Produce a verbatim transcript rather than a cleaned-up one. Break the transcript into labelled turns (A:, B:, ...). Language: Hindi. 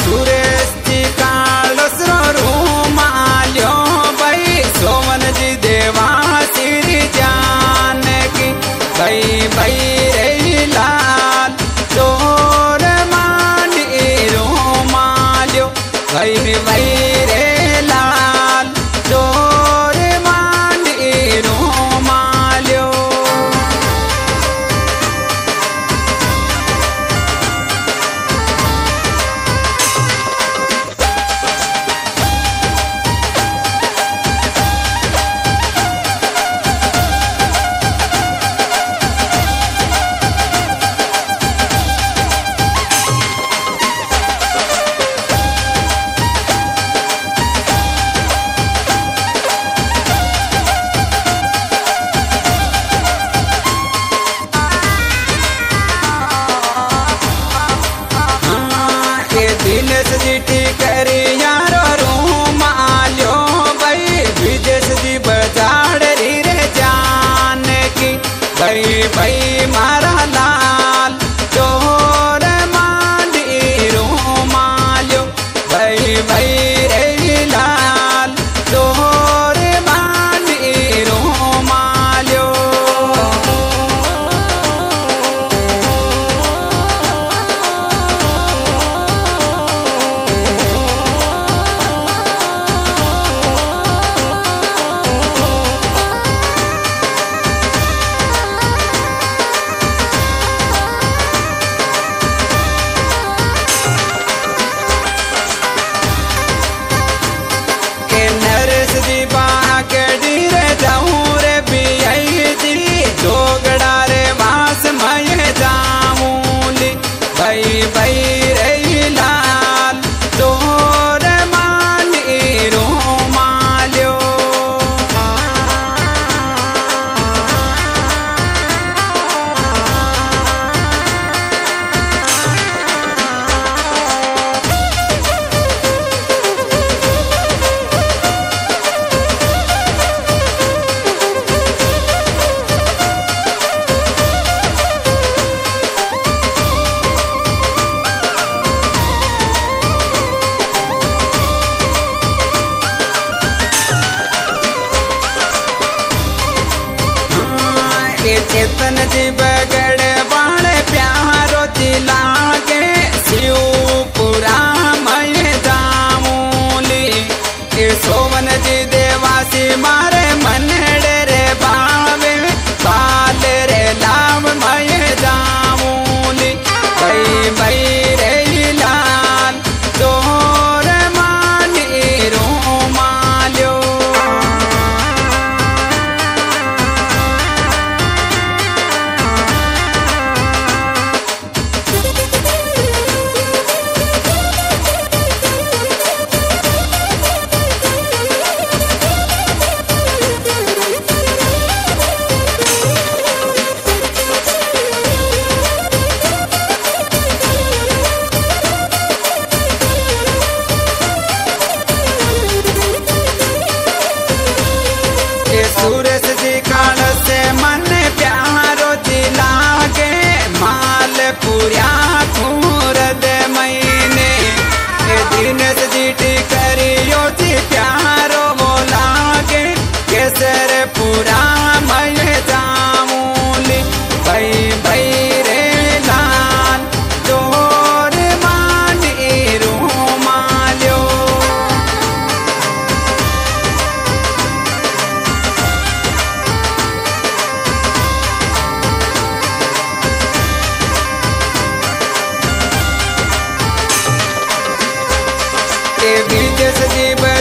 A: सुरेश जी कालस रूमाल्यो भाई सोवन जी देवा श्री जान की भाई भाई रे लाल चोर मांडी रूमाल्यो भाई भाई रे लाल चोर मांडी रूमाल्यो। दिनेश जी टिकरी यारो रूमाल्यो भाई विदेश जी बजाड़ री रे जान की भाई भाई मारा लाल चोर मांडी रूमाल्यो भाई भाई रे लाल चोर मांडी रूमाल्यो। नरेश जी बागड़ी रे जाऊं रे बियाई जी जोगड़ा रे वास मैं जाऊंली भाई भाई रे लाल चोर मांडी रूमाल्यो। चेतन जी बगड़ वाले प्यारो जिला के शिवपुरा मैं जाऊंली सोवन जी देवासी मारे मनड़े रे बावे बाल रे लाभ मैं जाऊंली भाई भाई रे लाल चोर मांडी रूमाल्यो। सुरेश जी काल से मन प्यारो जिला के माल पूरा खूर दे महीने दिनेश जी टिकरियो जी प्यारो बोला के केसर पूरा मैं जाऊंली भाई भाई रे लाल चोर मांडी रूमाल्यो। विदेश जी